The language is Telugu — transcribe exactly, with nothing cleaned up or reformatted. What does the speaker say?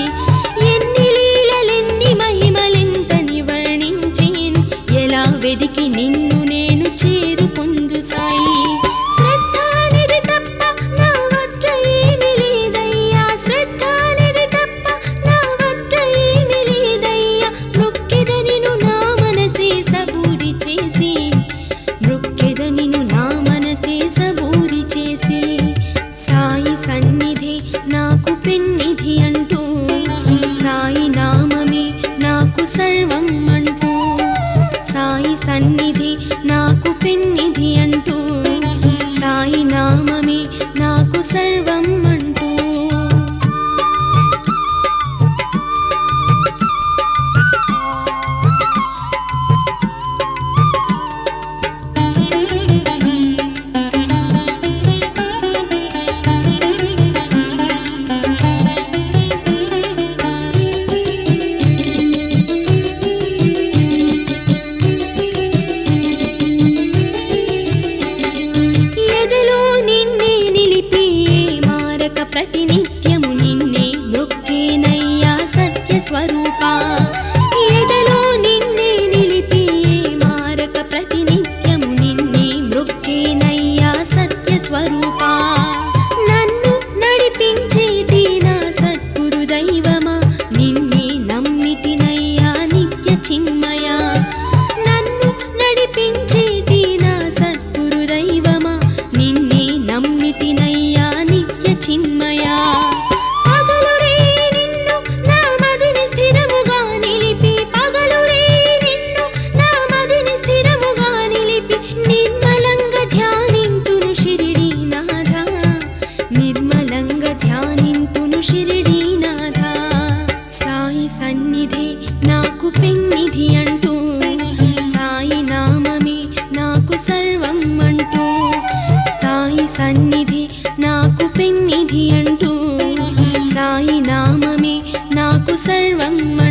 ఎన్ని లీలలెన్ని మహిమలెంతని వర్ణించేను ఎలా వెదికి నిన్ను నేను చేరుకొందు సాయి శ్రద్ధనిది తప్ప నా వద్ద ఏమీ లేదయ్యా శ్రద్ధనిది తప్ప నా వద్ద ఏమీ లేదయ్యా మృక్కెద నిన్ను నా మనసే సబూరి చేసి మృక్కెద నిన్ను నా మనసే సబూరి చేసి సాయి సన్నిధి నాకు పెన్నిధి అంటూ సాయి నామమే నాకు సర్వం అంటూ సాయి సన్నిధి నాకు పెన్నిధి అంటూ సాయి నామమే నాకు సర్వం అంటూ ప్రతినిత్యము నిన్నే మృక్కేనయ్యా సత్య స్వరూపా ఎదలో నిన్నే నిలిపి మారక ప్రతినిత్యము నిన్నే మృక్కేనయ్యా సత్య స్వరూపా నన్ను నడిపించేటి నా సద్గురు దైవమా నిన్నే నమ్మితినయ్యా నిత్య చిన్మయా నన్ను నడిపించేటి నా సద్గురు దైవమా నిన్నే నమ్మితినయ్యా నిత్య చిన్మయా పగలురే నిన్ను నా మదిని స్థిరముగా నిలిపి పగలురే నిన్ను నా మదిని స్థిరముగా నిలిపి నిర్మలంగా ధ్యానింతును షిరిడి నాథా నిర్మలంగా ధ్యానింతును షిరిడి నాథా సాయి సన్నిధి నాకు పెన్నిధి అంటూ సాయి నామమే నాకు సర్వం అంటూ సాయి సన్నిధి నాకు పెన్నిధి అంటూ సాయి నామమే నాకు సర్వం